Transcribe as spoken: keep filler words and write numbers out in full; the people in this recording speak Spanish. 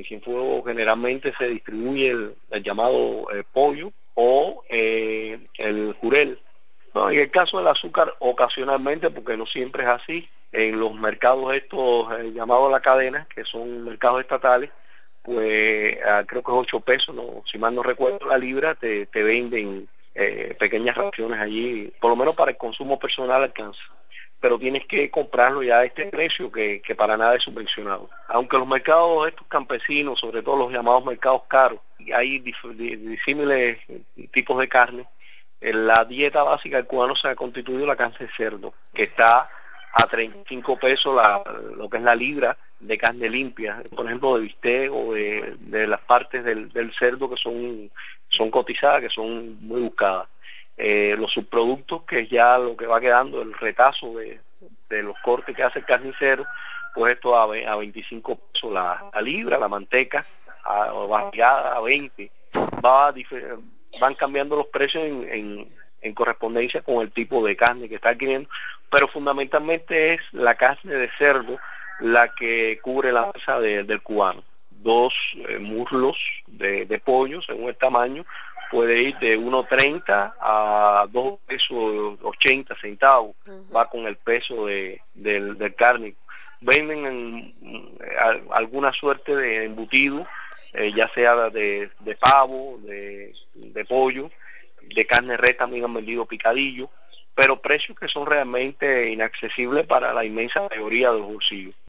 En Cienfuegos generalmente se distribuye el, el llamado eh, pollo o eh, el jurel. No, en el caso del azúcar, ocasionalmente, porque no siempre es así, en los mercados estos eh, llamados a la cadena, que son mercados estatales, pues ah, creo que es ocho pesos, no, si mal no recuerdo la libra, te, te venden eh, pequeñas raciones allí, por lo menos para el consumo personal alcanza. Pero tienes que comprarlo ya a este precio que, que para nada es subvencionado. Aunque los mercados estos campesinos, sobre todo los llamados mercados caros, hay dif- di- disímiles tipos de carne. En la dieta básica del cubano se ha constituido la carne de cerdo, que está a treinta y cinco pesos la, lo que es la libra de carne limpia, por ejemplo de bistec o de, de las partes del, del cerdo que son, son cotizadas, que son muy buscadas. Eh, los subproductos, que es ya lo que va quedando, el retazo de, de los cortes que hace el carnicero, pues esto a, a veinticinco pesos la, la libra, la manteca a, va llegada a veinte, va a difer- van cambiando los precios en, en, en correspondencia con el tipo de carne que está adquiriendo, pero fundamentalmente es la carne de cerdo la que cubre la mesa de, del cubano. Dos eh, muslos de, de pollo, según el tamaño, puede ir de uno treinta a dos pesos ochenta centavos, uh-huh. Va con el peso de, del, del cárnico. Venden en, en, alguna suerte de embutido, eh, ya sea de, de pavo, de, de pollo, de carne res también han vendido picadillo, pero precios que son realmente inaccesibles para la inmensa mayoría de los bolsillos.